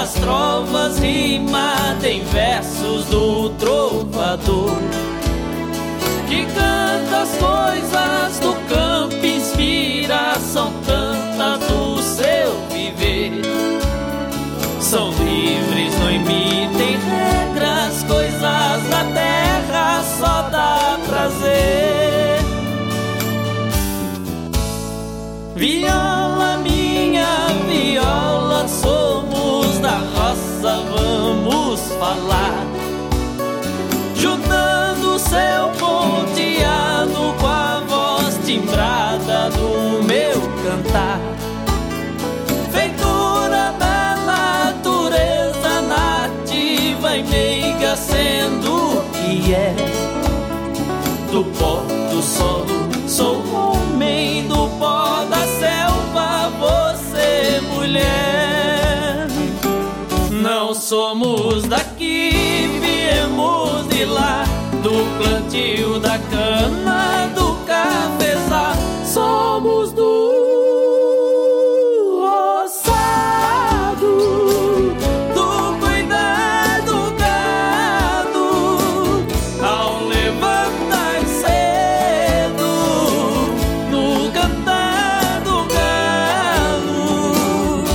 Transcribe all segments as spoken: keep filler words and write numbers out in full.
das trovas rimada em versos do trovador, que canta as coisas do campo, inspira, são tantas do seu viver. São livres, não emitem regras, coisas da terra só dá prazer. Viola, minha viola, somos da roça, vamos falar, juntando seu ponteado com a voz timbrada do meu cantar. Feitura da natureza nativa e meiga, sendo o que é, do pó do solo sou homem, do pó da selva você mulher. Não somos daqui, viemos de lá, do plantio da cana, do cafezal. Somos do roçado, do cuidar do gado, ao levantar cedo, no cantar do galo.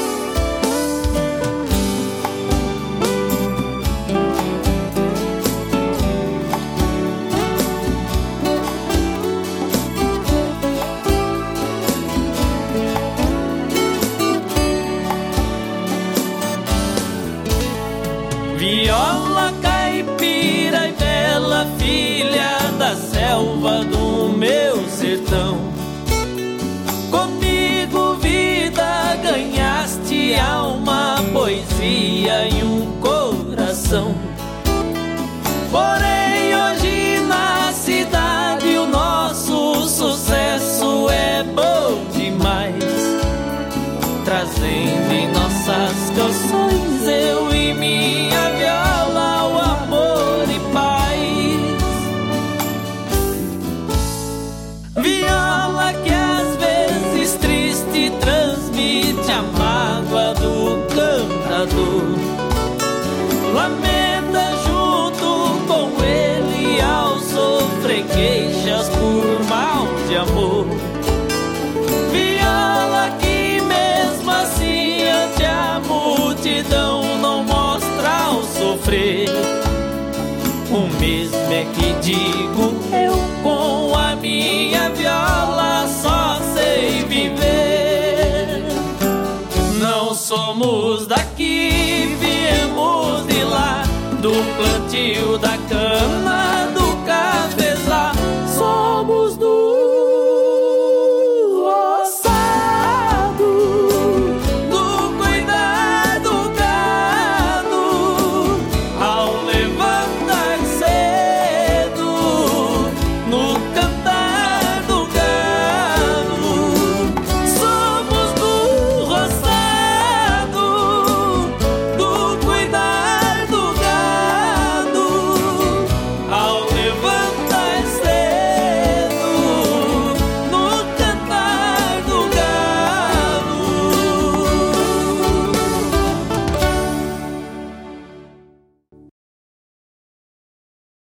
Viola caipira e bela filha da selva do meu sertão, comigo vida ganhaste alma, poesia e um coração. Porém hoje na cidade o nosso sucesso é bom demais, trazendo em nossas canções eu e minha viola o amor e paz. Viola que às vezes triste transmite a mágoa do cantador, lamenta junto com ele ao sofrer queixas por mal de amor. Viola que mesmo assim ante a multidão não mostra o sofrer, o mesmo é que digo eu com a minha viola só sei viver. Não somos daqui, viemos de lá, do plantio da